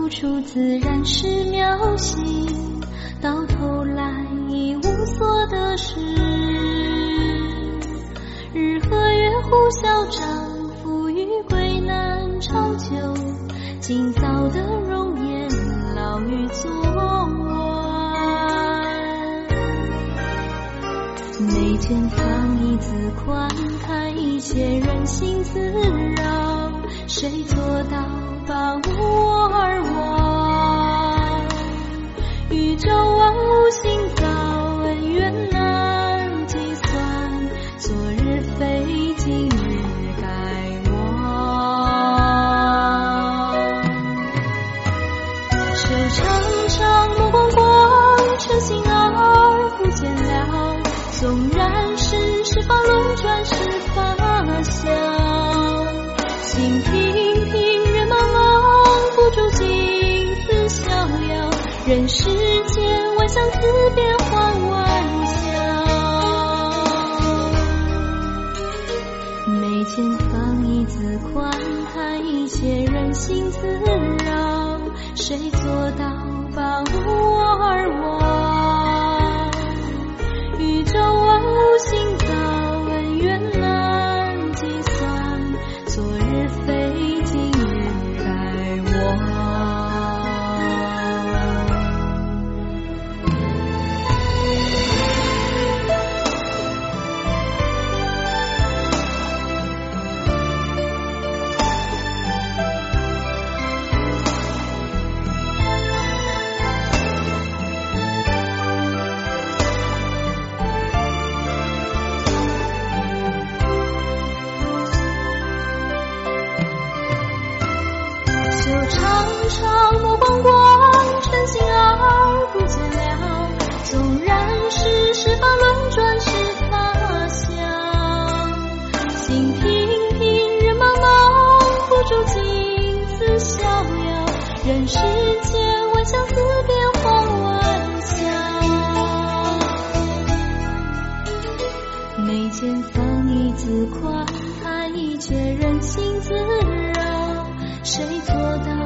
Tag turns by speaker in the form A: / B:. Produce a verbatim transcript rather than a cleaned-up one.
A: 付出自然是渺小，到头来一无所得失。日和月互消长，富与贵难长久，今早的容颜老于昨晚。眉间放一字宽，看一切人心自扰，谁做到把我而忘？宇宙万物行造，恩怨难计算，昨日非今日该忘。手长长目光光，晨星而不见了，纵然是十方轮转是发笑，心平平人茫茫，付诸尽自逍遥，人世间万象自变幻万象。眉间放一字宽，看一切人心自扰，谁做到把我而忘？宇宙万物行造，恩怨难计算，昨日非今日该忘。长长目光光，晨星而不见了，纵然是十方轮转是发香，心平平人茫茫，付诸尽自逍遥，人世间万象自变幻万象。眉间放一字宽，看一切人心自扰，谁做到